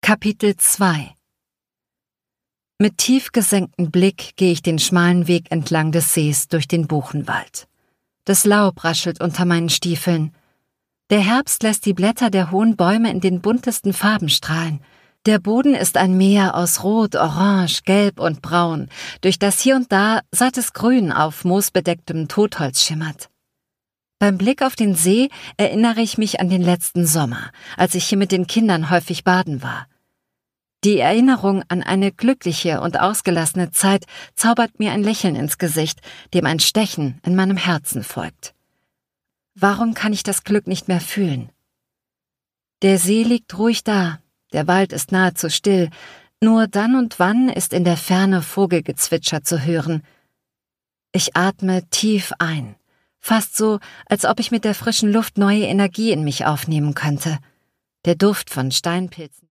Kapitel 2 Mit tief gesenktem Blick gehe ich den schmalen Weg entlang des Sees durch den Buchenwald. Das Laub raschelt unter meinen Stiefeln. Der Herbst lässt die Blätter der hohen Bäume in den buntesten Farben strahlen. Der Boden ist ein Meer aus Rot, Orange, Gelb und Braun, durch das hier und da sattes Grün auf moosbedecktem Totholz schimmert. Beim Blick auf den See erinnere ich mich an den letzten Sommer, als ich hier mit den Kindern häufig baden war. Die Erinnerung an eine glückliche und ausgelassene Zeit zaubert mir ein Lächeln ins Gesicht, dem ein Stechen in meinem Herzen folgt. Warum kann ich das Glück nicht mehr fühlen? Der See liegt ruhig da, der Wald ist nahezu still, nur dann und wann ist in der Ferne Vogelgezwitscher zu hören. Ich atme tief ein, fast so, als ob ich mit der frischen Luft neue Energie in mich aufnehmen könnte. Der Duft von Steinpilzen